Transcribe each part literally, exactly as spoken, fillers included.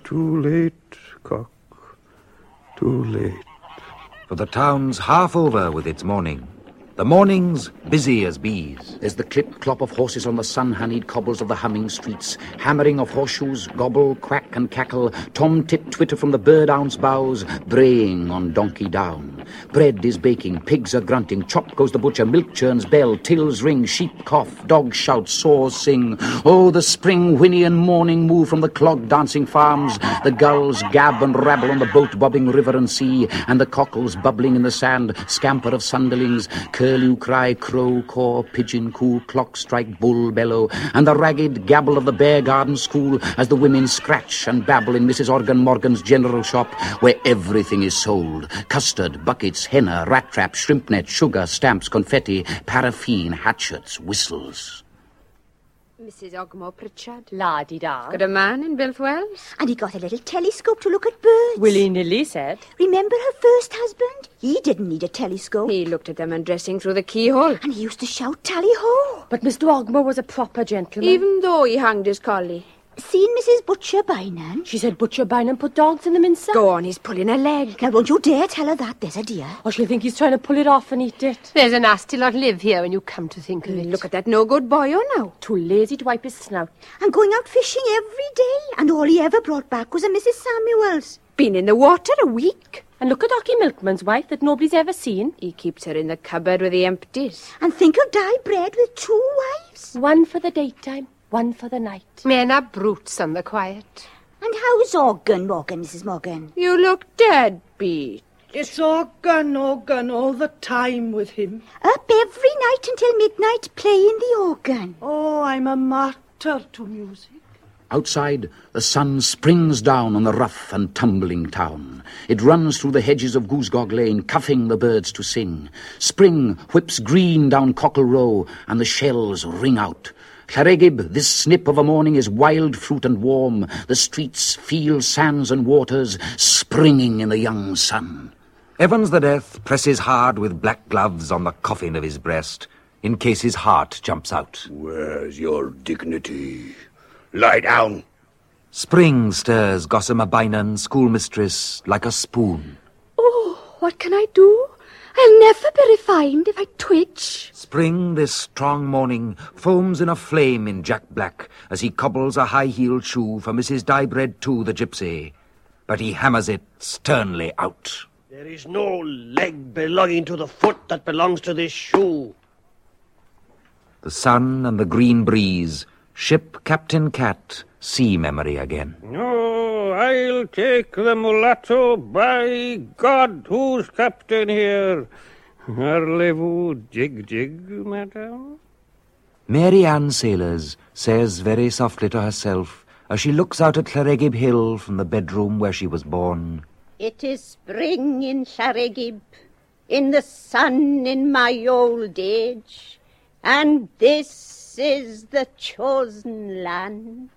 Too late, cock, too late. For the town's half over with its mourning. The morning's busy as bees. There's the clip-clop of horses on the sun-honeyed cobbles of the humming streets, hammering of horseshoes, gobble, quack and cackle, tom-tit-twitter from the bird-ounce boughs, braying on donkey down. Bread is baking, pigs are grunting, chop goes the butcher, milk churns bell, tills ring, sheep cough, dogs shout, saws sing. Oh, the spring whinny and morning move from the clog-dancing farms, the gulls gab and rabble on the boat-bobbing river and sea, and the cockles bubbling in the sand, scamper of sunderlings, curlew cry, crow caw, pigeon coo, clock strike, bull bellow, and the ragged gabble of the Bear Garden School as the women scratch and babble in Missus Organ Morgan's general shop, where everything is sold. Custard, buckets, henna, rat trap, shrimp net, sugar, stamps, confetti, paraffin, hatchets, whistles. Missus Ogmore Pritchard. La-di-da. Got a man in Bilfwells. And he got a little telescope to look at birds. Willy-nilly said. Remember her first husband? He didn't need a telescope. He looked at them undressing through the keyhole. And he used to shout tally-ho. But Mister Ogmore was a proper gentleman. Even though he hanged his collie. Seen Missus Butcher Bynum? She said Butcher Bynum put dogs in them inside. Go on, he's pulling a leg. Now, don't you dare tell her that, there's a dear. Or she'll think he's trying to pull it off and eat it. There's a nasty lot live here when you come to think of it. Look at that no-good boyo now. Too lazy to wipe his snout. And going out fishing every day. And all he ever brought back was a Missus Samuels. Been in the water a week. And look at Ocky Milkman's wife that nobody's ever seen. He keeps her in the cupboard with the empties. And think of dye bread with two wives. One for the daytime. One for the night. Men are brutes on the quiet. And how's Organ, Morgan, Missus Morgan? You look dead beat. It's Organ, Organ, all the time with him. Up every night until midnight playing the organ. Oh, I'm a martyr to music. Outside, the sun springs down on the rough and tumbling town. It runs through the hedges of Goosegog Lane, cuffing the birds to sing. Spring whips green down Cockle Row, and the shells ring out. Llaregib, this snip of a morning, is wild fruit and warm. The streets, fields, sands and waters, springing in the young sun. Evans the Death presses hard with black gloves on the coffin of his breast, in case his heart jumps out. Where's your dignity? Lie down. Spring stirs Gossamer Bynum, schoolmistress, like a spoon. Oh, what can I do? I'll never be refined if I twitch. Spring, this strong morning, foams in a flame in Jack Black as he cobbles a high-heeled shoe for Missus Dyebread too, the gypsy. But he hammers it sternly out. There is no leg belonging to the foot that belongs to this shoe. The sun and the green breeze, ship Captain Cat, sea memory again. No, I'll take the mulatto, by God, who's captain here? Parlez-vous jig-jig, madame? Mary Ann Sailors says very softly to herself as she looks out at Llaregib Hill from the bedroom where she was born. It is spring in Llaregib, in the sun in my old age, and this is the chosen land.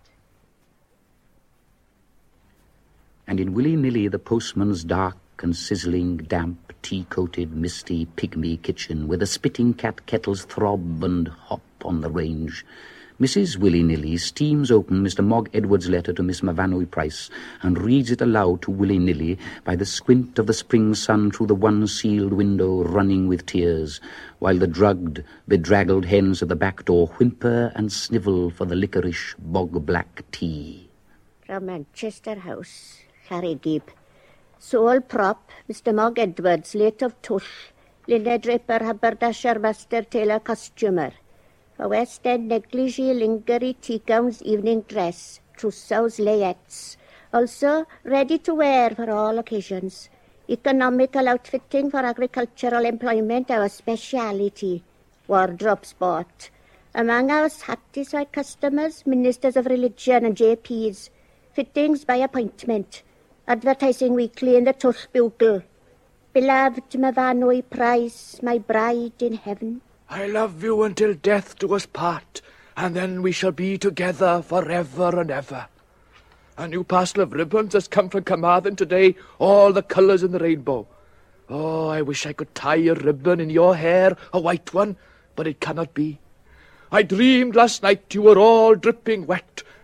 And in willy-nilly the postman's dark and sizzling, damp, tea-coated, misty, pygmy kitchen, where the spitting cat kettles throb and hop on the range, Missus Willy-nilly steams open Mister Mogg Edwards' letter to Miss Mavanui Price and reads it aloud to Willy-nilly by the squint of the spring sun through the one-sealed window running with tears, while the drugged, bedraggled hens at the back door whimper and snivel for the liquorish bog-black tea. From Manchester House, Llaregib. Sole prop, Mister Mogg Edwards, late of tush, Linda Draper, haberdasher, master tailor, costumer. For West End negligee, lingerie, tea gowns, evening dress, trousseaux, layettes. Also ready to wear for all occasions. Economical outfitting for agricultural employment, our speciality. Wardrobe sport. Among our satisfied customers, ministers of religion and J Ps. Fittings by appointment. Advertising weekly in the Tull Bugle. Beloved Mavanui Price, my bride in heaven. I love you until death do us part, and then we shall be together forever and ever. A new parcel of ribbons has come from Carmarthen today, all the colours in the rainbow. Oh, I wish I could tie a ribbon in your hair, a white one, but it cannot be. I dreamed last night you were all dripping wet,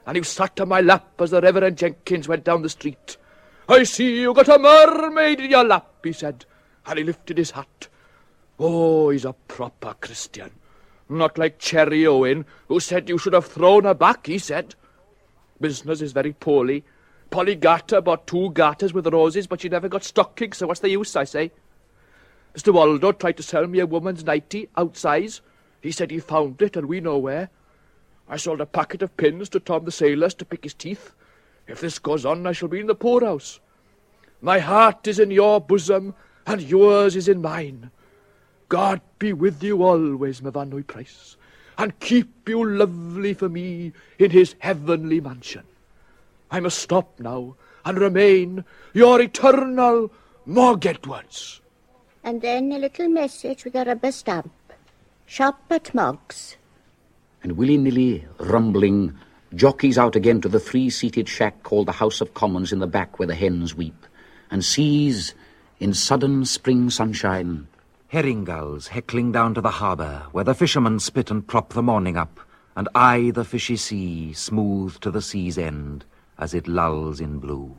and you sat on my lap as the Reverend Jenkins went down the street. I see you got a mermaid in your lap, he said, and he lifted his hat. Oh, he's a proper Christian. Not like Cherry Owen, who said you should have thrown her back, he said. Business is very poorly. Polly Garter bought two garters with roses, but she never got stockings, so what's the use, I say? Mister Waldo tried to sell me a woman's nightie, outsize. He said he found it, and we know where. I sold a packet of pins to Tom the Sailors to pick his teeth. If this goes on, I shall be in the poorhouse. My heart is in your bosom, and yours is in mine. God be with you always, Myfanwy Price, and keep you lovely for me in his heavenly mansion. I must stop now and remain your eternal Mog Edwards. And then a little message with a rubber stamp. Shop at Mog's. And willy-nilly, rumbling, jockeys out again to the three-seated shack called the House of Commons in the back where the hens weep, and sees, in sudden spring sunshine, herring gulls heckling down to the harbour, where the fishermen spit and prop the morning up, and eye the fishy sea smooth to the sea's end as it lulls in blue.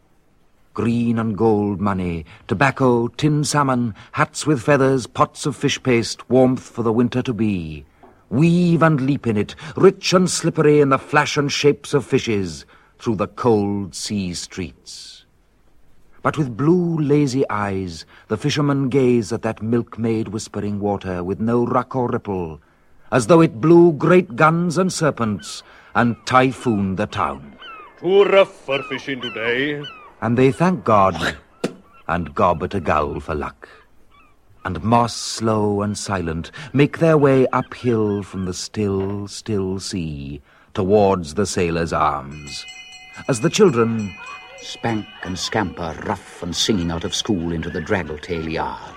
Green and gold money, tobacco, tin salmon, hats with feathers, pots of fish paste, warmth for the winter to be. Weave and leap in it, rich and slippery in the flash and shapes of fishes, through the cold sea streets. But with blue, lazy eyes, the fishermen gaze at that milkmaid whispering water with no ruck or ripple, as though it blew great guns and serpents and typhooned the town. Too rough for fishing today. And they thank God and gob at a gull for luck. And Moss, slow and silent, make their way uphill from the still, still sea towards the Sailor's Arms, as the children spank and scamper, rough and singing out of school into the draggle-tail yard.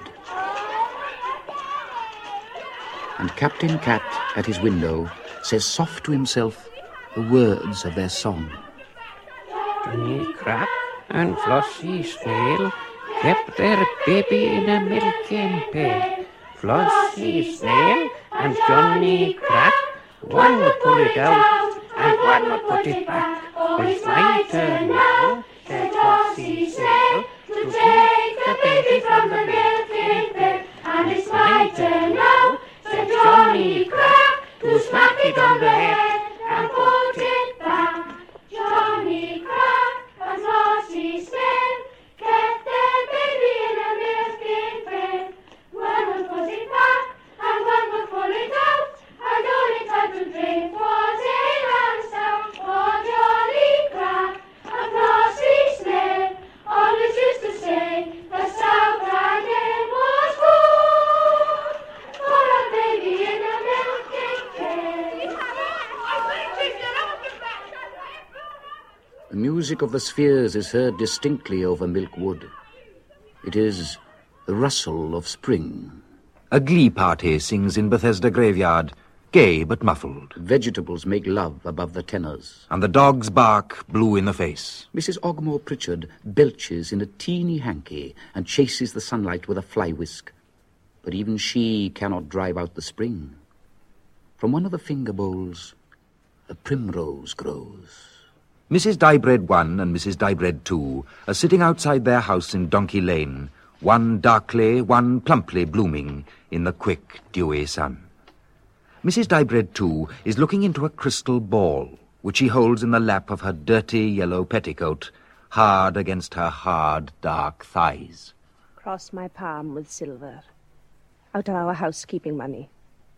And Captain Cat, at his window, says soft to himself the words of their song. Johnny Crack and Flossie Snail kept their baby in a milking pail. Flossie Snail and Johnny Crack, one would pull it out and one would put it back. It's my turn now, said Flossie Snail, to take the baby from the milking pail. And it's my turn now, said Johnny Crack, to smack it on the head and put it back. Johnny Crack and Flossie Snail kept their baby in a milking pail. One would put it back and one would pull it out, and only time to drink was ale and stout. Oh, Johnny Crack and Flossie Snail always used to say the stout and ale was good for a baby in a milking pail. The music of the spheres is heard distinctly over Milk Wood. It is the rustle of spring. A glee party sings in Bethesda graveyard, gay but muffled. Vegetables make love above the tenors. And the dogs bark blue in the face. Missus Ogmore Pritchard belches in a teeny hanky and chases the sunlight with a fly whisk. But even she cannot drive out the spring. From one of the finger bowls, a primrose grows. Missus Diebread One and Missus Diebread Two are sitting outside their house in Donkey Lane, one darkly, one plumply blooming in the quick, dewy sun. Missus Diebread Two is looking into a crystal ball, which she holds in the lap of her dirty yellow petticoat, hard against her hard, dark thighs. Cross my palm with silver, out of our housekeeping money.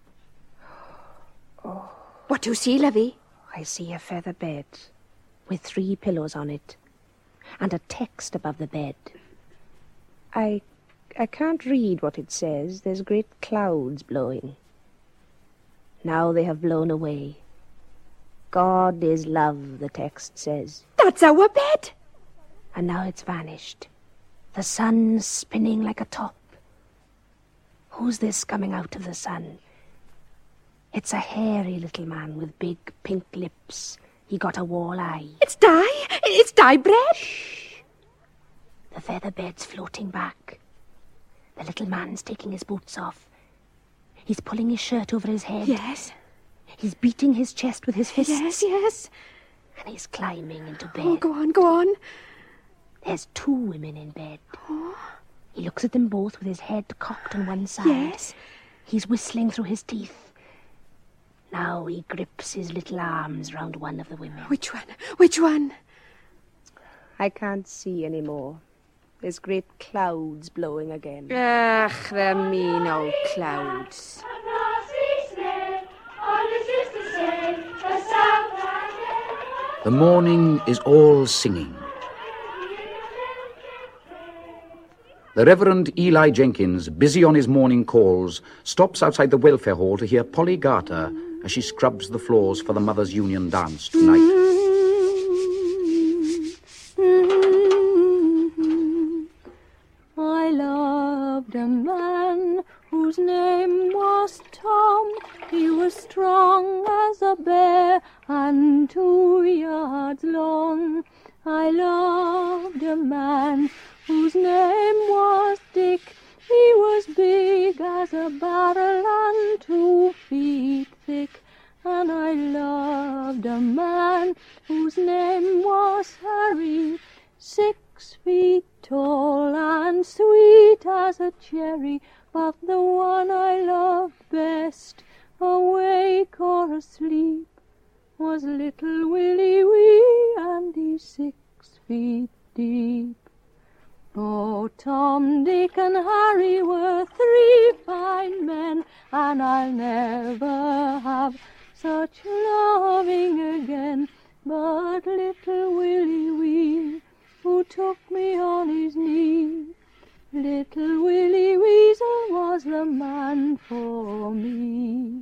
Oh. What do you see, Lovey? I see a feather bed with three pillows on it, and a text above the bed. I I can't read what it says. There's great clouds blowing. Now they have blown away. God is love, the text says. That's our bed. And now it's vanished. The sun spinning like a top. Who's this coming out of the sun? It's a hairy little man with big pink lips. He got a wall eye. It's Di. It's Diebread. Shh. The feather bed's floating back. The little man's taking his boots off. He's pulling his shirt over his head. Yes. He's beating his chest with his fists. Yes, yes. and he's climbing into bed. Oh, go on, go on. There's two women in bed. Oh. He looks at them both with his head cocked on one side. Yes. He's whistling through his teeth. Now he grips his little arms round one of the women. Which one? Which one? I can't see any more. There's great clouds blowing again. Ach, the mean old clouds. The morning is all singing. The Reverend Eli Jenkins, busy on his morning calls, stops outside the welfare hall to hear Polly Garter as she scrubs the floors for the Mothers' Union dance tonight. I loved a man whose name was Tom. He was strong as a bear and two yards long. I loved a man whose name was Dick. He was big as a barrel and two feet thick. And I loved a man whose name was Harry, six feet tall and sweet as a cherry. But the one I loved best, awake or asleep, was little Willie Wee, and he's six feet deep. Oh, Tom, Dick, and Harry were three fine men, and I'll never have such loving again. But little Willie Wee, who took me on his knee, little Willie Weasel was the man for me.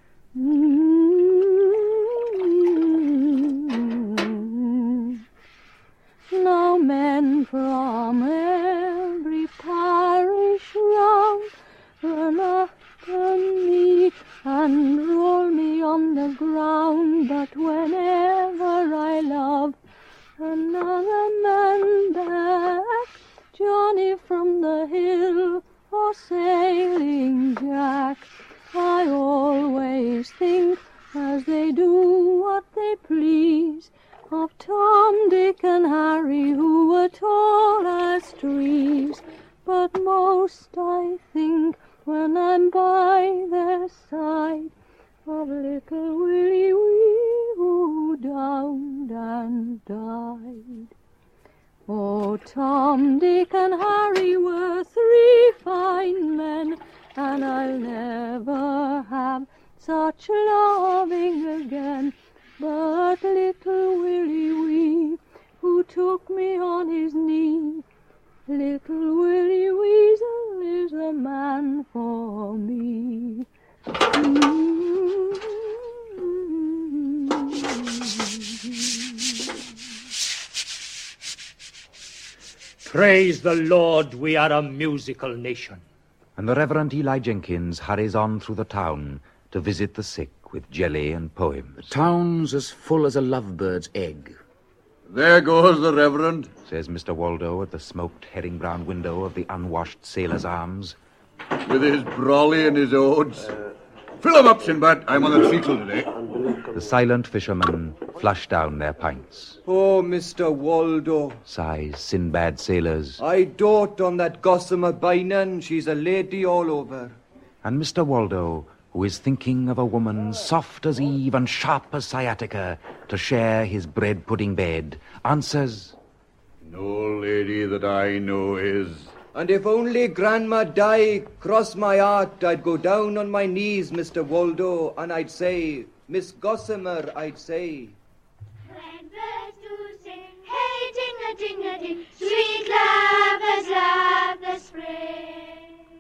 Mm-hmm. Now men from every parish round run after me and roll me on the ground, but whenever I love another man back, Johnny from the hill or Sailing Jack, I always think, as they do what they please, of Tom, Dick, and Harry, who were tall as trees. But most I think, when I'm by their side, of little Willie Wee, who drowned and died. Oh, Tom, Dick, and Harry were three fine men, and I'll never have such loving again. But little Willie Wee, who took me on his knee, little Willie Weasel is the man for me. Mm-hmm. Praise the Lord, we are a musical nation. And the Reverend Eli Jenkins hurries on through the town to visit the sick with jelly and poems. The town's as full as a lovebird's egg. There goes the Reverend, says Mister Waldo at the smoked herring-brown window of the unwashed Sailor's Arms. with his brolly and his odes. Fill 'em up, Sinbad. I'm on the treacle today. The silent fishermen flush down their pints. Oh, Mister Waldo, Sighs Sinbad sailors. I dote on that gossamer Bainan. She's a lady all over. And Mister Waldo, who is thinking of a woman soft as Eve and sharp as sciatica to share his bread-pudding bed, answers, No lady that I know is. And if only Grandma die, cross my heart, I'd go down on my knees, Mister Waldo, and I'd say, Miss Gossamer, I'd say. When birds do sing, hey, ding-a-ding-a-ding, sweet lovers love the spring.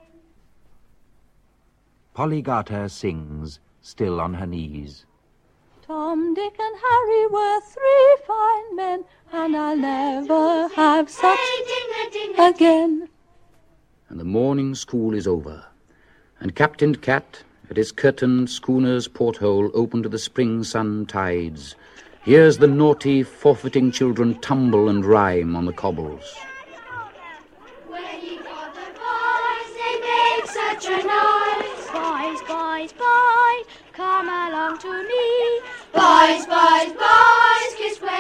Polly Garter sings, still on her knees. Tom, Dick, and Harry were three fine men, and I'll never have such again. And the morning school is over, and Captain Cat, at his curtained schooner's porthole open to the spring sun tides, hears the naughty, forfeiting children tumble and rhyme on the cobbles. When you got the boys, they make such a noise. Boys, boys, boys, come along to me. Boys, boys, boys, kiss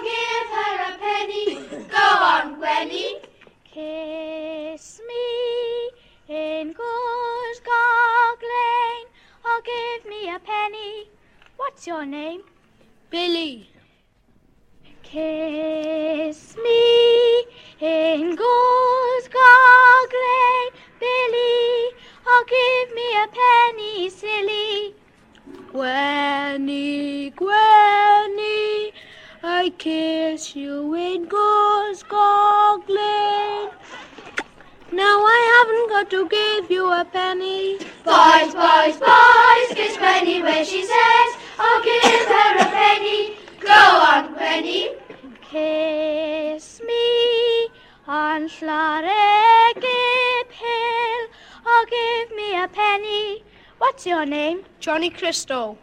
give her a penny. Go on, Gwenny. Kiss me in Goosegog Lane, or give me a penny. What's your name? Billy. Kiss me in Goosegog Lane, Billy, or give me a penny, silly. Gwenny, Gwenny, I kiss you in Goosegog Lane. Now I haven't got to give you a penny. Boys, boys, boys, kiss Gwenny when she says, I'll give her a penny. Go on, Gwenny. Kiss me on Llaregib Hill, or give me a penny. What's your name? Johnny Cristo.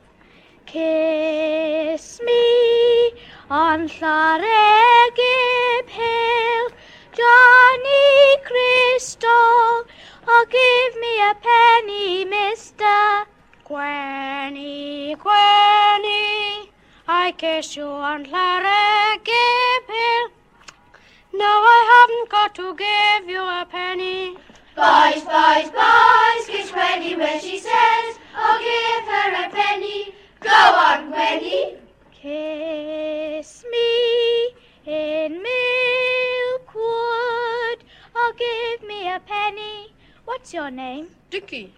Kiss me on Llaregib Hill, Johnny Cristo, or give me a penny, mister. Gwenny, Gwenny, I kiss you on Llaregib Hill. Now I haven't got to give you a penny. Boys, boys, boys, kiss Gwenny when she says, I'll give her a penny. Go on, Gwenny. Kiss me in Milkwood, or give me a penny. What's your name? Dickie.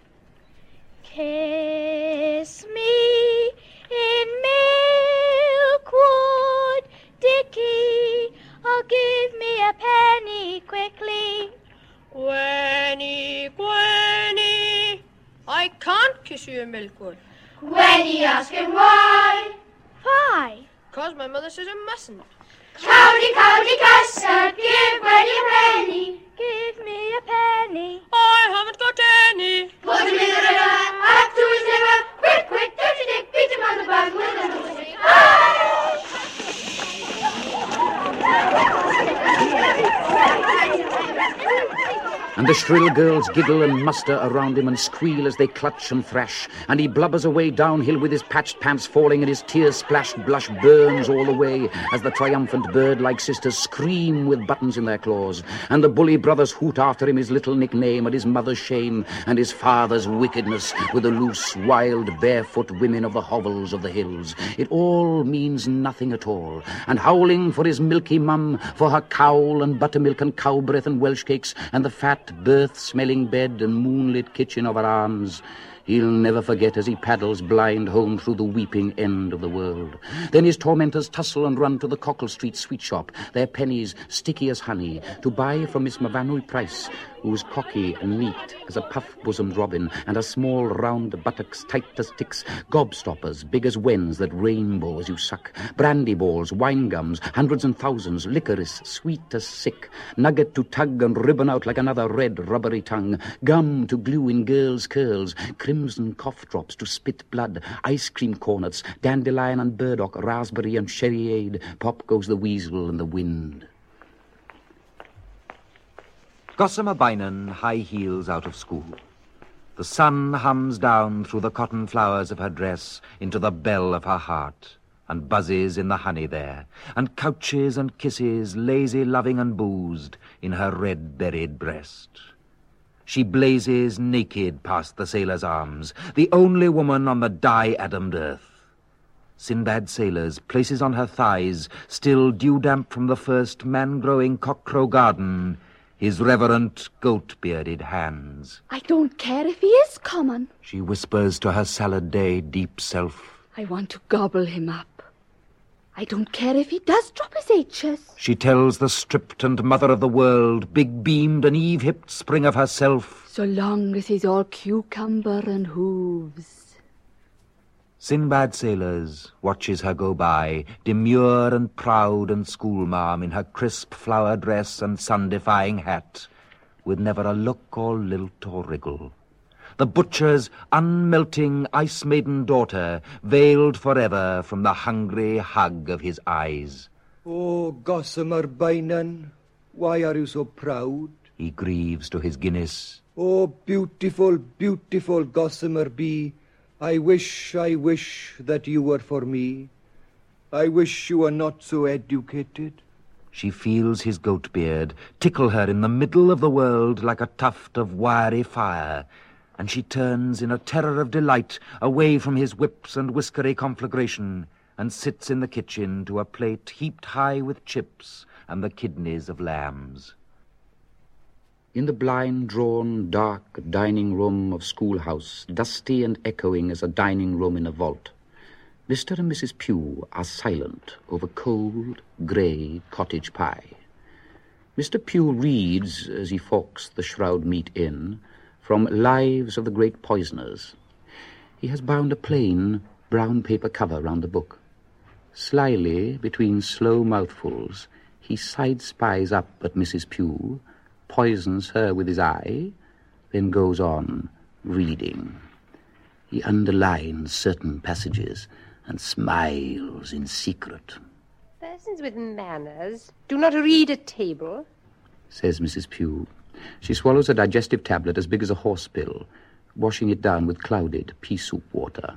Kiss me in Milkwood, Dickie, or give me a penny quickly. Gwenny, Gwenny, I can't kiss you in Milkwood. Gwenny asking why? Why? Because my mother says I mustn't. Cowdy, cowdy, custard, give Gwenny a penny. Give me a penny. I haven't got any. Put him in the river, up to his liver. Quick, quick, dirty Dick, beat him on the bum with a little stick. And the shrill girls giggle and muster around him and squeal as they clutch and thrash, and he blubbers away downhill with his patched pants falling and his tear-splashed blush burns all the way as the triumphant bird-like sisters scream with buttons in their claws, and the bully brothers hoot after him his little nickname and his mother's shame and his father's wickedness with the loose, wild, barefoot women of the hovels of the hills. It all means nothing at all, and howling for his milky mum, for her cowl and buttermilk and cow breath and Welsh cakes and the fat birth-smelling bed and moonlit kitchen of her arms, he'll never forget as he paddles blind home through the weeping end of the world. Then his tormentors tussle and run to the Cockle Street sweet shop, their pennies sticky as honey, to buy from Miss Mavanui Price, who was cocky and neat as a puff-bosomed robin, and her small round buttocks tight as sticks, gobstoppers big as wens that rainbow as you suck, brandy balls, wine gums, hundreds and thousands, licorice sweet as sick, nugget to tug and ribbon out like another red rubbery tongue, gum to glue in girls' curls, crimson cough drops to spit blood, ice cream cornets, dandelion and burdock, raspberry and sherryade, pop goes the weasel and the wind. Gossamer Bynum high heels out of school. The sun hums down through the cotton flowers of her dress into the bell of her heart, and buzzes in the honey there, and couches and kisses, lazy, loving and boozed, in her red-berried breast. She blazes naked past the sailor's arms, the only woman on the die-atomed earth. Sinbad sailors places on her thighs, still dew-damp from the first man-growing cockcrow garden, his reverent goat-bearded hands. I don't care if he is common. She whispers to her salad-day deep self. I want to gobble him up. I don't care if he does drop his H's. She tells the stripped and mother of the world, big-beamed and eve-hipped spring of herself, so long as he's all cucumber and hooves. Sinbad sailors watches her go by, demure and proud and schoolmarm in her crisp flower dress and sun-defying hat, with never a look or lilt or wriggle. The butcher's unmelting ice-maiden daughter, veiled forever from the hungry hug of his eyes. Oh, Gossamer Bynum, why are you so proud? He grieves to his Guinness. Oh, beautiful, beautiful Gossamer Bee, I wish, I wish that you were for me. I wish you were not so educated. She feels his goat beard tickle her in the middle of the world like a tuft of wiry fire, and she turns in a terror of delight away from his whips and whiskery conflagration, and sits in the kitchen to a plate heaped high with chips and the kidneys of lambs. In the blind-drawn, dark dining room of schoolhouse, dusty and echoing as a dining room in a vault, Mister and Missus Pugh are silent over cold, grey cottage pie. Mister Pugh reads, as he forks the shroud meat in, from Lives of the Great Poisoners. He has bound a plain, brown paper cover round the book. Slyly, between slow mouthfuls, he side-spies up at Missus Pugh, poisons her with his eye, then goes on reading. He underlines certain passages and smiles in secret. Persons with manners do not read at table, says Missus Pugh. She swallows a digestive tablet as big as a horsepill, washing it down with clouded pea-soup water.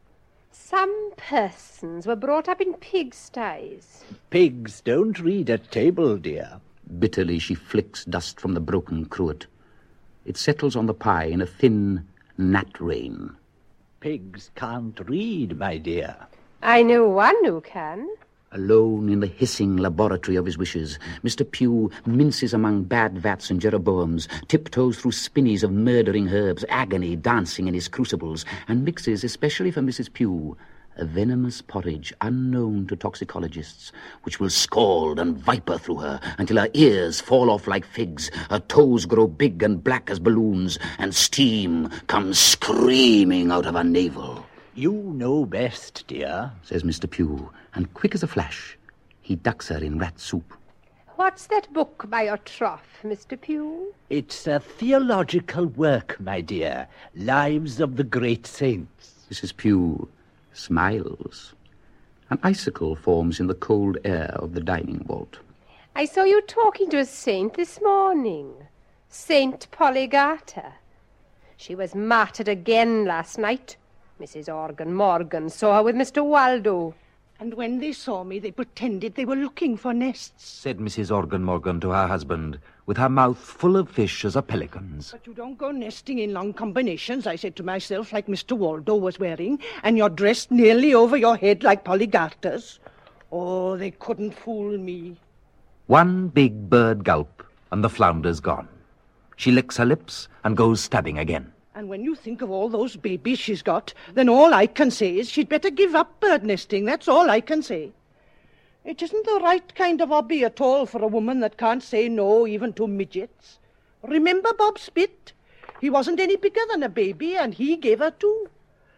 Some persons were brought up in pigsties. Pigs don't read at table, dear. Bitterly she flicks dust from the broken cruet. It settles on the pie in a thin gnat rain. Pigs can't read, my dear. I know one who can. Alone in the hissing laboratory of his wishes, Mister Pugh minces among bad vats and Jeroboams, tiptoes through spinneys of murdering herbs, agony dancing in his crucibles, and mixes, especially for Missus Pugh, a venomous porridge unknown to toxicologists, which will scald and viper through her until her ears fall off like figs, her toes grow big and black as balloons, and steam comes screaming out of her navel. You know best, dear, says Mister Pugh, and quick as a flash, he ducks her in rat soup. What's that book by your trough, Mister Pugh? It's a theological work, my dear. Lives of the Great Saints. Missus Pugh smiles. An icicle forms in the cold air of the dining vault. I saw you talking to a saint this morning. Saint Polygata. She was martyred again last night. Missus Organ Morgan saw her with Mister Waldo. And when they saw me, they pretended they were looking for nests, said Missus Organ Morgan to her husband, with her mouth full of fish as a pelican's. But you don't go nesting in long combinations, I said to myself, like Mister Waldo was wearing, and you're dressed nearly over your head like Polygarters. Oh, they couldn't fool me. One big bird gulp, and the flounder's gone. She licks her lips and goes stabbing again. And when you think of all those babies she's got, then all I can say is she'd better give up bird nesting. That's all I can say. It isn't the right kind of hobby at all for a woman that can't say no even to midgets. Remember Bob Spit? He wasn't any bigger than a baby, and he gave her two.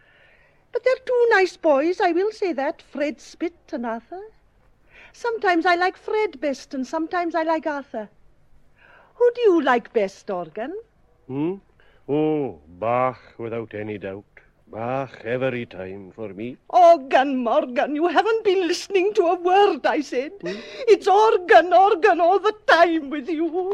But they're two nice boys, I will say that, Fred Spit and Arthur. Sometimes I like Fred best, and sometimes I like Arthur. Who do you like best, Organ? Hmm? Oh, Bach, without any doubt. Bach every time for me. Organ, Morgan, you haven't been listening to a word I said. Hmm? It's organ, organ all the time with you.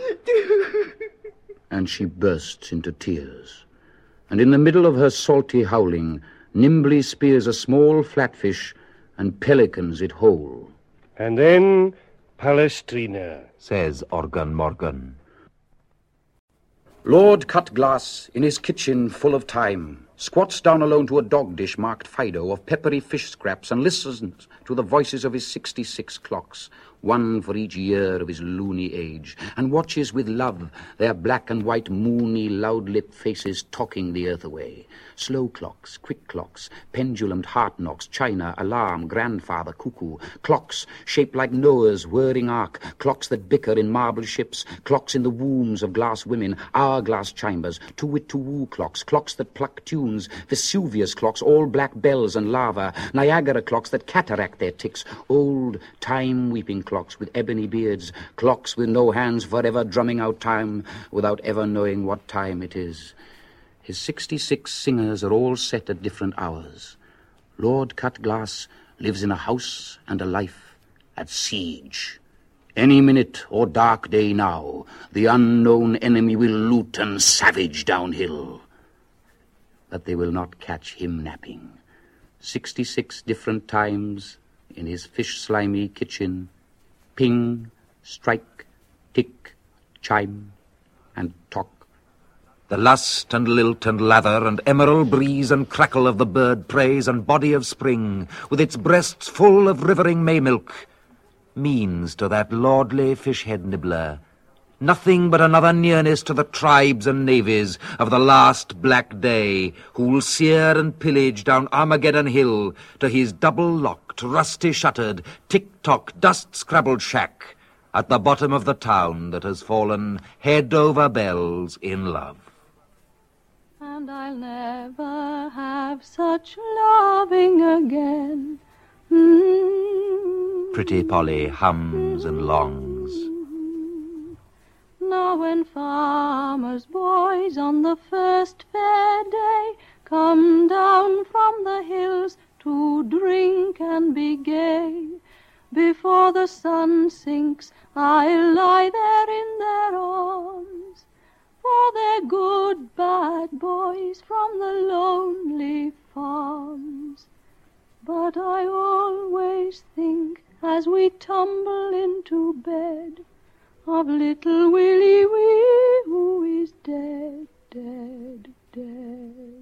And she bursts into tears. And in the middle of her salty howling, nimbly spears a small flatfish and pelicans it whole. And then Palestrina, says Organ Morgan. Lord Cutglass, in his kitchen full of time, squats down alone to a dog dish marked Fido of peppery fish scraps and listens to the voices of his sixty-six clocks, one for each year of his loony age, and watches with love their black and white moony loud-lipped faces talking the earth away. Slow clocks, quick clocks, pendulumed heart knocks, china, alarm, grandfather, cuckoo, clocks shaped like Noah's whirring ark, clocks that bicker in marble ships, clocks in the wombs of glass women, hourglass chambers, to-wit-to-woo clocks, clocks that pluck tunes, Vesuvius clocks, all black bells and lava, Niagara clocks that cataract their ticks, old time-weeping clocks with ebony beards, clocks with no hands forever drumming out time without ever knowing what time it is. His sixty-six singers are all set at different hours. Lord Cutglass lives in a house and a life at siege. Any minute or dark day now, the unknown enemy will loot and savage downhill. But they will not catch him napping. Sixty-six different times, in his fish-slimy kitchen, ping, strike, tick, chime, and tock. The lust and lilt and lather and emerald breeze and crackle of the bird praise and body of spring, with its breasts full of rivering may-milk, means to that lordly fish-head nibbler nothing but another nearness to the tribes and navies of the last black day, who'll sear and pillage down Armageddon Hill to his double-locked, rusty-shuttered, tick-tock, dust-scrabbled shack at the bottom of the town that has fallen head over bells in love. And I'll never have such loving again. Mm-hmm. Pretty Polly hums and longs. Now when farmers' boys on the first fair day come down from the hills to drink and be gay, before the sun sinks I'll lie there in their arms, for they're good bad boys from the lonely farms. But I always think as we tumble into bed of little Willie Wee, who is dead, dead, dead.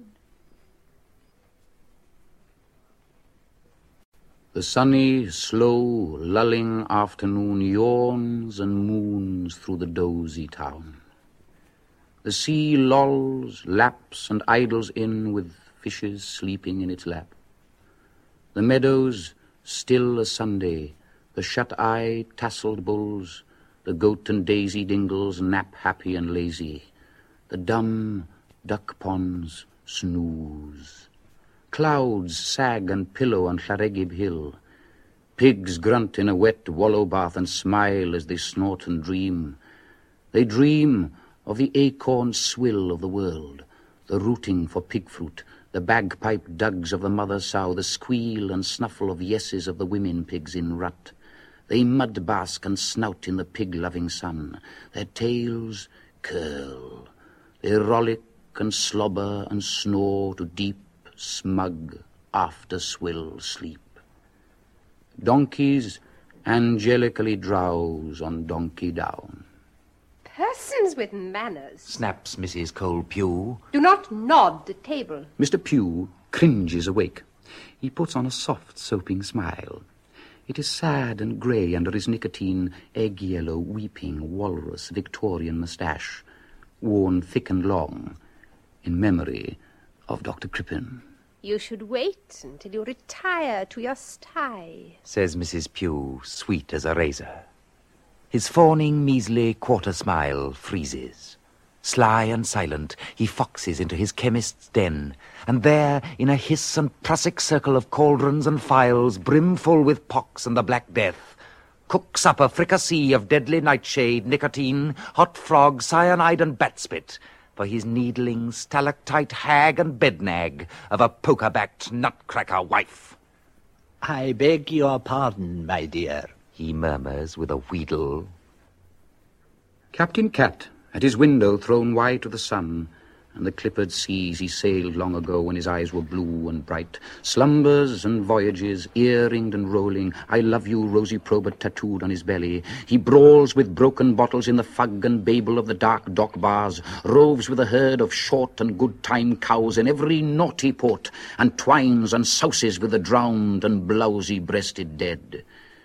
The sunny, slow, lulling afternoon yawns and moons through the dozy town. The sea lolls, laps, and idles in with fishes sleeping in its lap. The meadows, still as Sunday, the shut-eye, tasselled bulls, the goat and daisy dingles nap happy and lazy. The dumb duck ponds snooze. Clouds sag and pillow on Llaregib Hill. Pigs grunt in a wet wallow bath and smile as they snort and dream. They dream of the acorn swill of the world, the rooting for pig fruit, the bagpipe dugs of the mother sow, the squeal and snuffle of yeses of the women pigs in rut. They mud bask and snout in the pig-loving sun. Their tails curl. They rollick and slobber and snore to deep, smug, after-swill sleep. Donkeys angelically drowse on Donkey Down. Persons with manners, snaps Missus Cole Pugh, do not nod at table. Mister Pugh cringes awake. He puts on a soft, soaping smile. It is sad and grey under his nicotine, egg-yellow, weeping, walrus, Victorian moustache, worn thick and long, in memory of Doctor Crippen. You should wait until you retire to your sty, says Missus Pugh, sweet as a razor. His fawning, measly quarter smile freezes. Sly and silent, he foxes into his chemist's den, and there, in a hiss and prussic circle of cauldrons and phials, brimful with pox and the Black Death, cooks up a fricassee of deadly nightshade, nicotine, hot frog, cyanide, and bat-spit for his needling, stalactite hag and bednag of a poker-backed nutcracker wife. I beg your pardon, my dear, he murmurs with a wheedle. Captain Cat, at his window thrown wide to the sun, and the clippered seas he sailed long ago when his eyes were blue and bright, slumbers and voyages, ear-ringed and rolling, I love you, Rosie Probert tattooed on his belly. He brawls with broken bottles in the fug and babel of the dark dock bars, roves with a herd of short and good-time cows in every naughty port, and twines and souses with the drowned and blousy-breasted dead.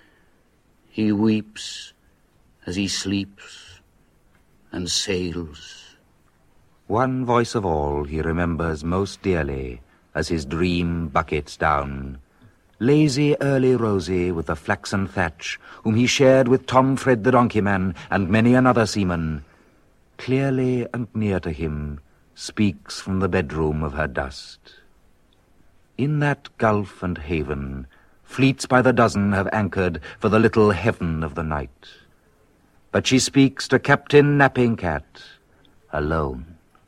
He weeps as he sleeps and sails. One voice of all he remembers most dearly as his dream buckets down. Lazy early Rosie with the flaxen thatch, whom he shared with Tom Fred the donkeyman and many another seaman, clearly and near to him, speaks from the bedroom of her dust. In that gulf and haven, fleets by the dozen have anchored for the little heaven of the night. But she speaks to Captain Napping Cat, alone.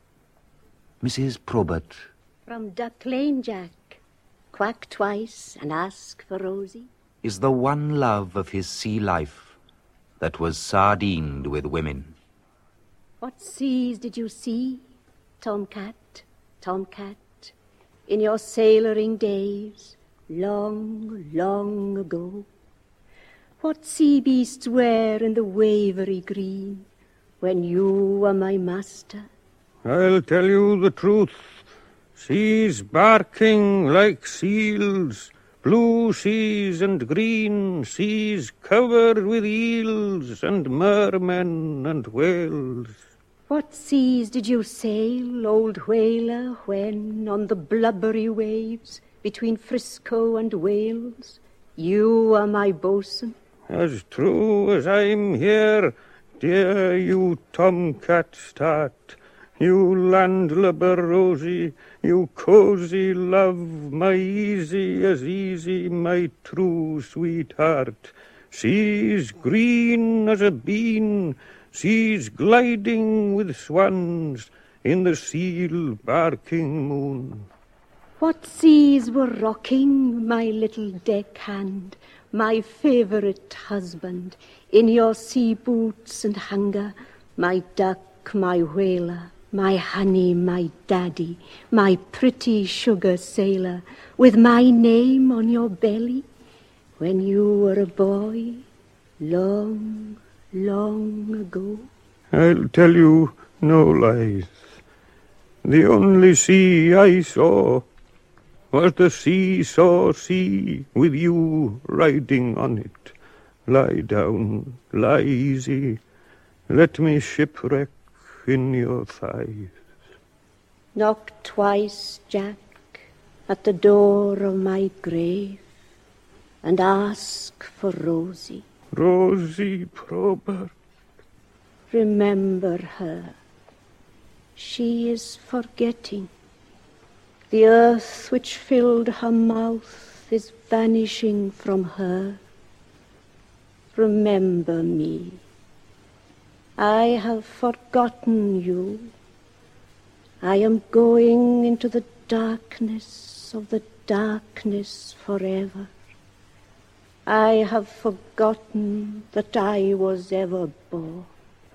Missus Probert. From Duck Lane, Jack. Quack twice and ask for Rosie. Is the one love of his sea life that was sardined with women. What seas did you see, Tomcat, Tomcat, in your sailoring days, long, long ago. What sea beasts were in the wavery green when you were my master? I'll tell you the truth. Seas barking like seals, blue seas and green seas covered with eels and mermen and whales. What seas did you sail, old whaler, when on the blubbery waves between Frisco and Wales you were my bosun? As true as I'm here, dear you tomcat start, you landlubber rosy, you cosy love, my easy as easy, my true sweetheart. Seas green as a bean, seas gliding with swans in the seal barking moon. What seas were rocking, my little deckhand, my favourite husband, in your sea boots and hanger, my duck, my whaler, my honey, my daddy, my pretty sugar sailor, with my name on your belly, when you were a boy, long, long ago? I'll tell you no lies. The only sea I saw was the seesaw sea with you riding on it. Lie down, lie easy, let me shipwreck in your thighs. Knock twice, Jack, at the door of my grave, and ask for Rosie. Rosie Probert. Remember her. She is forgetting. The earth which filled her mouth is vanishing from her. Remember me. I have forgotten you. I am going into the darkness of the darkness forever. I have forgotten that I was ever born.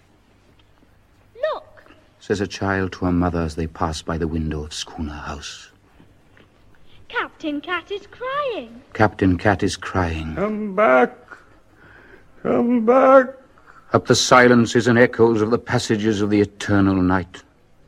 Look, says a child to a mother as they pass by the window of Schooner House. Captain Cat is crying. Captain Cat is crying. Come back. Come back. Up the silences and echoes of the passages of the eternal night.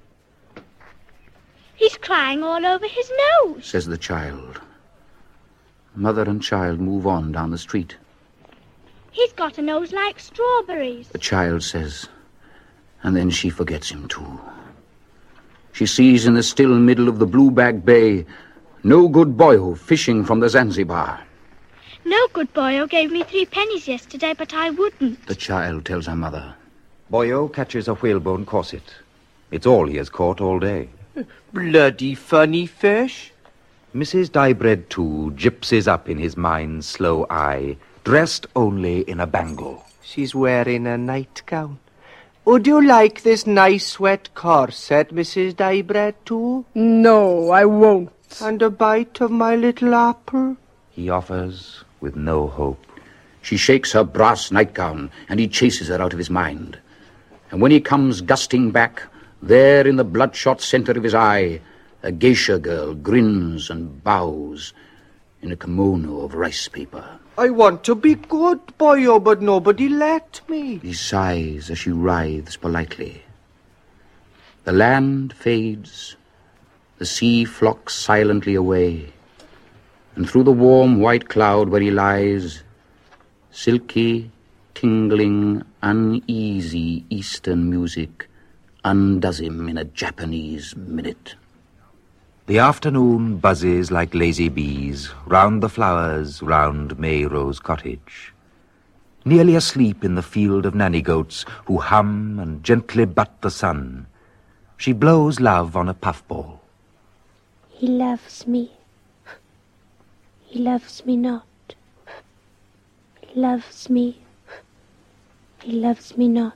He's crying all over his nose, says the child. Mother and child move on down the street. He's got a nose like strawberries, the child says, and then she forgets him too. She sees in the still middle of the Blue Bag Bay no good boyo fishing from the Zanzibar. No good boyo gave me three pennies yesterday, but I wouldn't, the child tells her mother. Boyo catches a whalebone corset. It's all he has caught all day. Bloody funny fish. Missus Diebread, too, gypsies up in his mind's slow eye, dressed only in a bangle. She's wearing a nightgown. Would you like this nice wet corset, Missus Diebread, too? No, I won't. And a bite of my little apple? He offers with no hope. She shakes her brass nightgown, and he chases her out of his mind. And when he comes gusting back, there in the bloodshot centre of his eye, a geisha girl grins and bows in a kimono of rice paper. I want to be good, boyo, but nobody let me. He sighs as she writhes politely. The land fades, the sea flocks silently away, and through the warm white cloud where he lies, silky, tingling, uneasy Eastern music undoes him in a Japanese minute. The afternoon buzzes like lazy bees round the flowers round May Rose Cottage. Nearly asleep in the field of nanny goats who hum and gently butt the sun, she blows love on a puffball. He loves me. He loves me not. He loves me. He loves me not.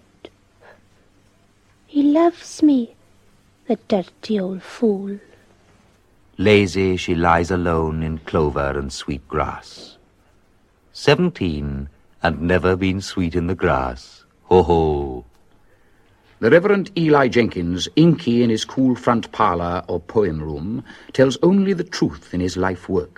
He loves me, the dirty old fool. Lazy she lies alone in clover and sweet grass. Seventeen, and never been sweet in the grass. Ho ho! The Reverend Eli Jenkins, inky in his cool front parlour or poem room, tells only the truth in his life work.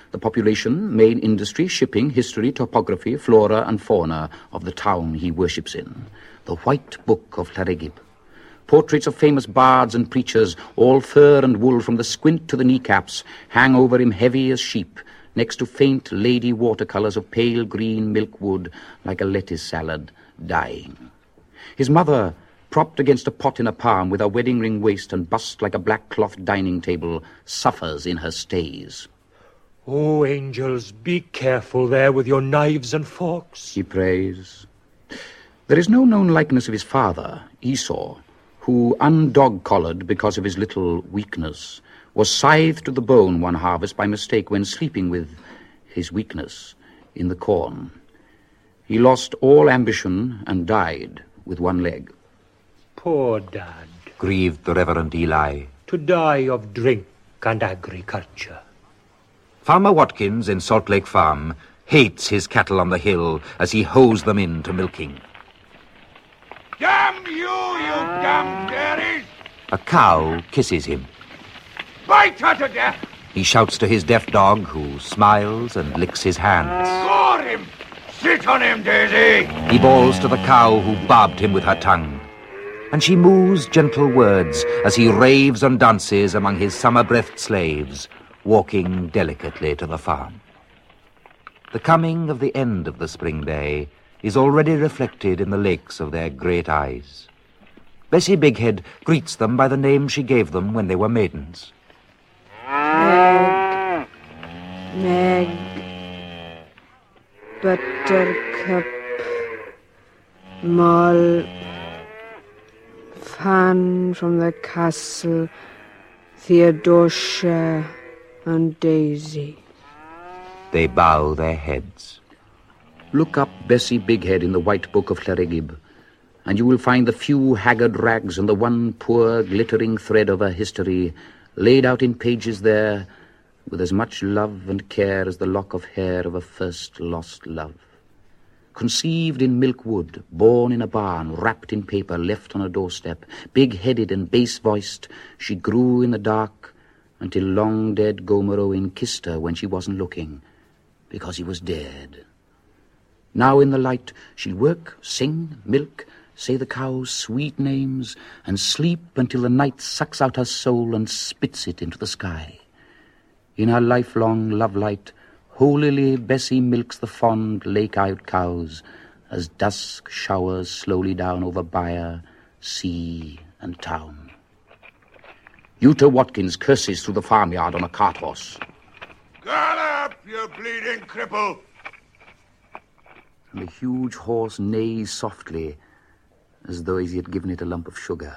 The population, main industry, shipping, history, topography, flora and fauna of the town he worships in. The White Book of Llaregib. Portraits of famous bards and preachers, all fur and wool from the squint to the kneecaps, hang over him heavy as sheep, next to faint lady watercolours of pale green milkwood like a lettuce salad, dying. His mother, propped against a pot in a palm with a wedding ring waist and bust like a black cloth dining table, suffers in her stays. Oh, angels, be careful there with your knives and forks, he prays. There is no known likeness of his father, Esau, who, undog-collared because of his little weakness, was scythed to the bone one harvest by mistake when sleeping with his weakness in the corn. He lost all ambition and died with one leg. Poor Dad. Grieved the Reverend Eli. To die of drink and agriculture. Farmer Watkins in Salt Lake Farm hates his cattle on the hill as he hoes them in to milking. Damn you, you damn dairies! A cow kisses him. Bite her to death! He shouts to his deaf dog, who smiles and licks his hands. Gore him! Sit on him, Daisy! He bawls to the cow, who barbed him with her tongue. And she moos gentle words as he raves and dances among his summer-breathed slaves, walking delicately to the farm. The coming of the end of the spring day is already reflected in the lakes of their great eyes. Bessie Bighead greets them by the name she gave them when they were maidens. Meg, Meg, Buttercup, Moll, Fan from the castle, Theodosia and Daisy. They bow their heads. Look up Bessie Bighead in the White Book of Llaregib, and you will find the few haggard rags and the one poor glittering thread of her history laid out in pages there with as much love and care as the lock of hair of a first lost love. Conceived in milkwood, born in a barn, wrapped in paper, left on a doorstep, big-headed and bass-voiced, she grew in the dark until long-dead Gomer Owen kissed her when she wasn't looking, because he was dead. Now in the light, she'll work, sing, milk, say the cow's sweet names, and sleep until the night sucks out her soul and spits it into the sky. In her lifelong love light, holily Bessie milks the fond lake-eyed cows as dusk showers slowly down over byre, sea, and town. Utah Watkins curses through the farmyard on a cart horse. Gallop, you bleeding cripple! And the huge horse neighs softly, as though he had given it a lump of sugar.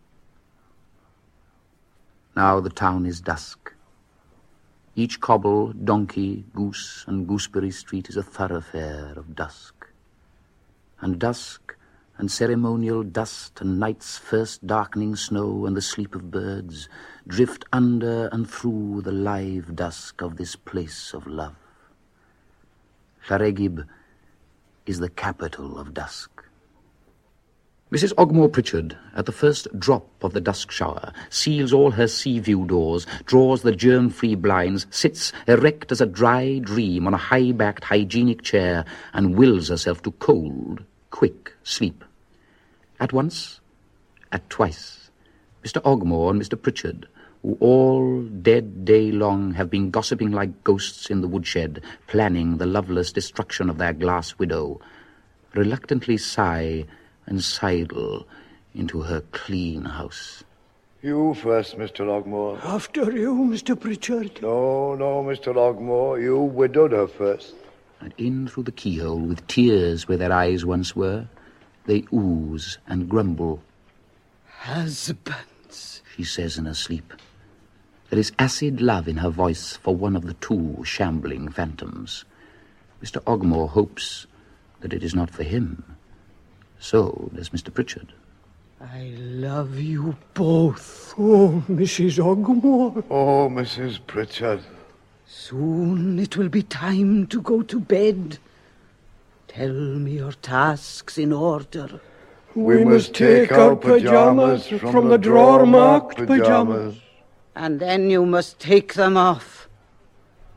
Now the town is dusk. Each cobble, donkey, goose, and gooseberry street is a thoroughfare of dusk. And dusk, and ceremonial dust, and night's first darkening snow, and the sleep of birds, drift under and through the live dusk of this place of love. Llaregib is the capital of dusk. Missus Ogmore Pritchard, at the first drop of the dusk shower, seals all her sea-view doors, draws the germ-free blinds, sits erect as a dry dream on a high-backed hygienic chair, and wills herself to cold, quick sleep. At once, at twice, Mister Ogmore and Mister Pritchard, who all dead day long have been gossiping like ghosts in the woodshed, planning the loveless destruction of their glass widow, reluctantly sigh and sidle into her clean house. You first, Mister Ogmore. After you, Mister Pritchard. No, no, Mister Ogmore. You widowed her first. And in through the keyhole, with tears where their eyes once were, they ooze and grumble. Husbands, she says in her sleep. There is acid love in her voice for one of the two shambling phantoms. Mister Ogmore hopes that it is not for him. So does Mister Pritchard. I love you both. Oh, Missus Ogmore. Oh, Missus Pritchard. Soon it will be time to go to bed. Tell me your tasks in order. We, we must take our pyjamas from, from the drawer-marked pyjamas. And then you must take them off.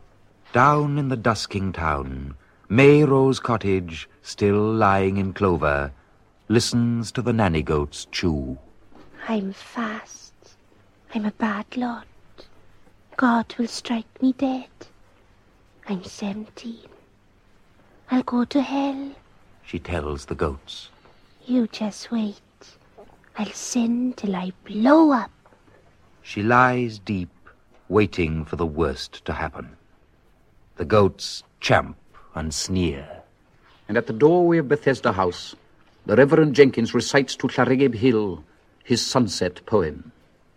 Down in the dusking town, Mayrose cottage, still lying in clover, listens to the nanny goats chew. I'm fast. I'm a bad lot. God will strike me dead. I'm seventeen. I'll go to hell. She tells the goats. You just wait. I'll sin till I blow up. She lies deep, waiting for the worst to happen. The goats champ and sneer. And at the doorway of Bethesda House, the Reverend Jenkins recites to Llareggub Hill his sunset poem.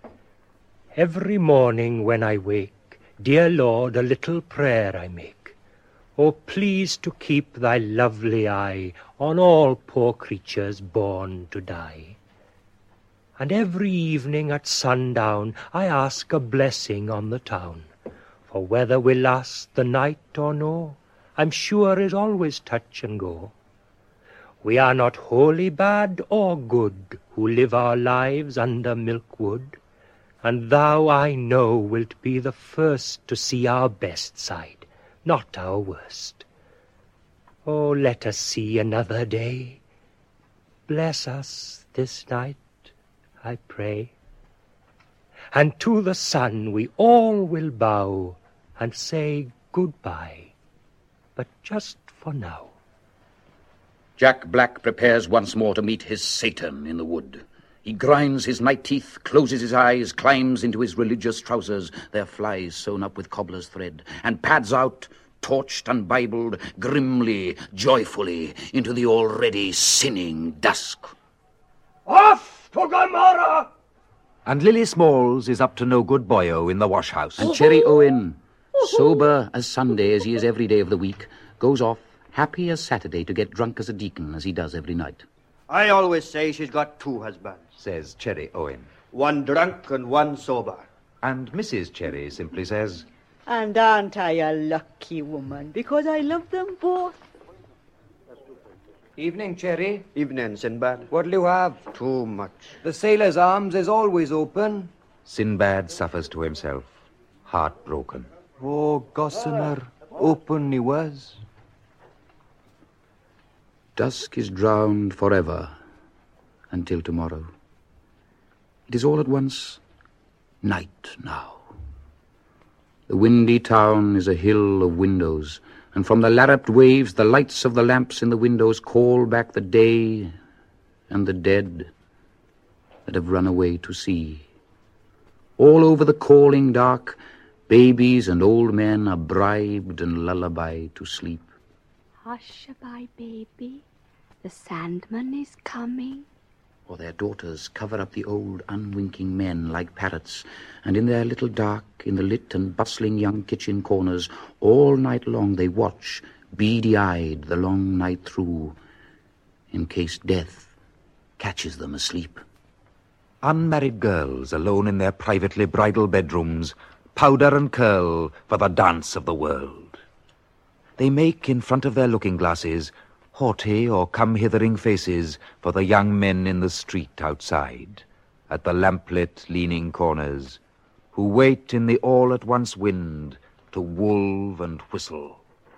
Every morning when I wake, dear Lord, a little prayer I make. Oh, please to keep thy lovely eye on all poor creatures born to die. And every evening at sundown I ask a blessing on the town. For whether we last the night or no, I'm sure is always touch and go. We are not wholly bad or good who live our lives under Milkwood, and thou, I know, wilt be the first to see our best side, not our worst. Oh, let us see another day. Bless us this night, I pray. And to the sun we all will bow and say goodbye, but just for now. Jack Black prepares once more to meet his Satan in the wood. He grinds his night teeth, closes his eyes, climbs into his religious trousers, their flies sewn up with cobbler's thread, and pads out, torched and Bibled, grimly, joyfully, into the already sinning dusk. Off to Gomorrah! And Lily Smalls is up to no good boyo in the wash-house. And Cherry Owen, sober as Sunday as he is every day of the week, goes off, happy as Saturday, to get drunk as a deacon, as he does every night. I always say she's got two husbands, says Cherry Owen. One drunk and one sober. And Missus Cherry simply says, And aren't I a lucky woman, because I love them both? Evening, Cherry. Evening, Sinbad. What'll you have? Too much. The Sailor's Arms is always open. Sinbad suffers to himself, heartbroken. Oh, Gossamer, open he was. Dusk is drowned forever, until tomorrow. It is all at once night now. The windy town is a hill of windows, and from the lapped waves the lights of the lamps in the windows call back the day and the dead that have run away to sea. All over the calling dark, babies and old men are bribed and lullabied to sleep. Hush-a-bye, baby. The Sandman is coming. Or their daughters cover up the old unwinking men like parrots, and in their little dark, in the lit and bustling young kitchen corners, all night long they watch, beady-eyed, the long night through, in case death catches them asleep. Unmarried girls alone in their privately bridal bedrooms powder and curl for the dance of the world. They make in front of their looking-glasses haughty or come-hithering faces for the young men in the street outside, at the lamplit leaning corners, who wait in the all-at-once wind to wolve and whistle.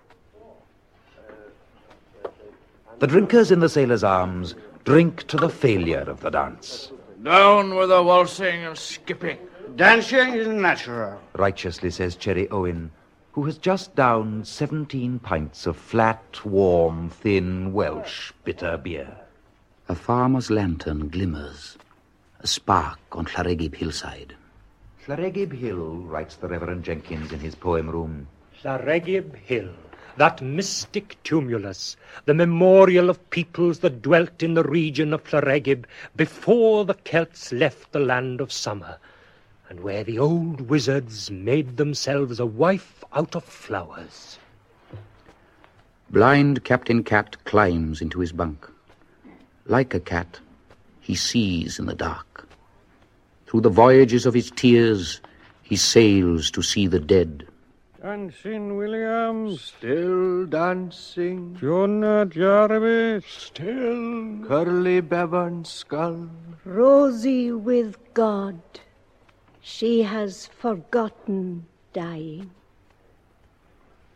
The drinkers in the Sailor's Arms drink to the failure of the dance. Down with the waltzing and skipping. Dancing is natural, righteously says Cherry Owen, who has just downed seventeen pints of flat, warm, thin Welsh bitter beer. A farmer's lantern glimmers, a spark on Llareggub hillside. Llareggub Hill, writes the Reverend Jenkins in his poem room. Llareggub Hill, that mystic tumulus, the memorial of peoples that dwelt in the region of Llareggub before the Celts left the land of summer, and where the old wizards made themselves a wife out of flowers. Blind Captain Cat climbs into his bunk. Like a cat, he sees in the dark. Through the voyages of his tears, he sails to see the dead. Dancing Williams. Still dancing. Jonah Jarvis. Still. Curly Bevan Skull. Rosie with God. She has forgotten dying.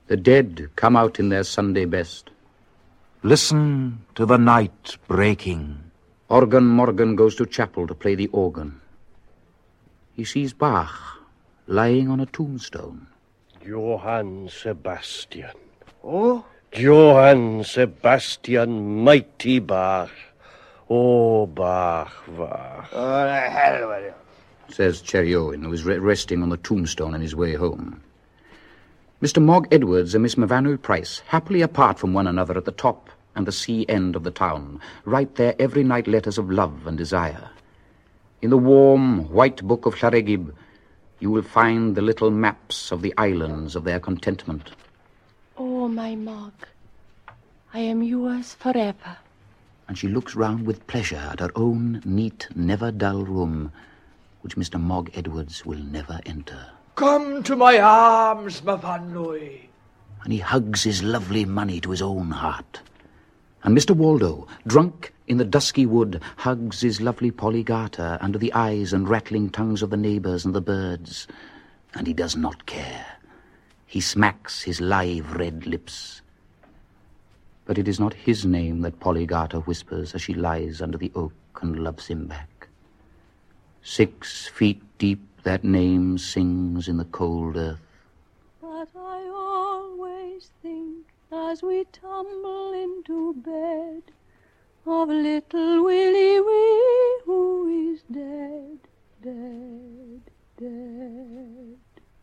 The dead come out in their Sunday best. Listen to the night breaking. Organ Morgan goes to chapel to play the organ. He sees Bach lying on a tombstone. Johann Sebastian. Oh? Johann Sebastian, mighty Bach. Oh, Bach, Bach. Oh, the hell with you. Says Cherry Owen, who is re- resting on the tombstone on his way home. Mister Mogg Edwards and Miss Mavanu Price, happily apart from one another at the top and the sea end of the town, write their every night letters of love and desire. In the warm, white book of Llaregib, you will find the little maps of the islands of their contentment. Oh, my Mogg, I am yours forever. And she looks round with pleasure at her own neat, never-dull room, which Mister Mogg Edwards will never enter. Come to my arms, Mavanui. And he hugs his lovely money to his own heart. And Mister Waldo, drunk in the dusky wood, hugs his lovely Polly Garter under the eyes and rattling tongues of the neighbours and the birds. And he does not care. He smacks his live red lips. But it is not his name that Polly Garter whispers as she lies under the oak and loves him back. Six feet deep that name sings in the cold earth. But I always think, as we tumble into bed, of little Willie Wee, who is dead, dead, dead.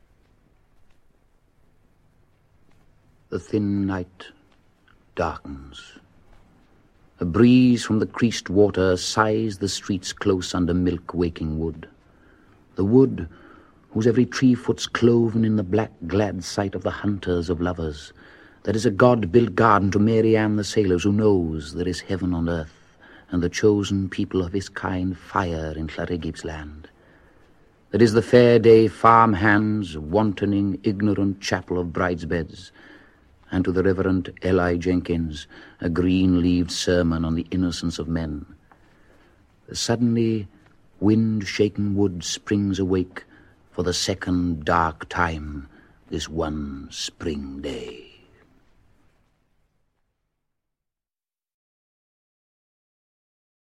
The thin night darkens. A breeze from the creased water sighs the streets close under milk-waking wood. The wood, whose every tree-foot's cloven in the black glad sight of the hunters of lovers, that is a God-built garden to Mary Ann the sailors, who knows there is heaven on earth, and the chosen people of his kind fire in Llaregib's land. That is the fair day farm hands, wantoning, ignorant chapel of bridesbeds, and to the Reverend Eli Jenkins, a green-leaved sermon on the innocence of men. The suddenly wind-shaken wood springs awake for the second dark time this one spring day.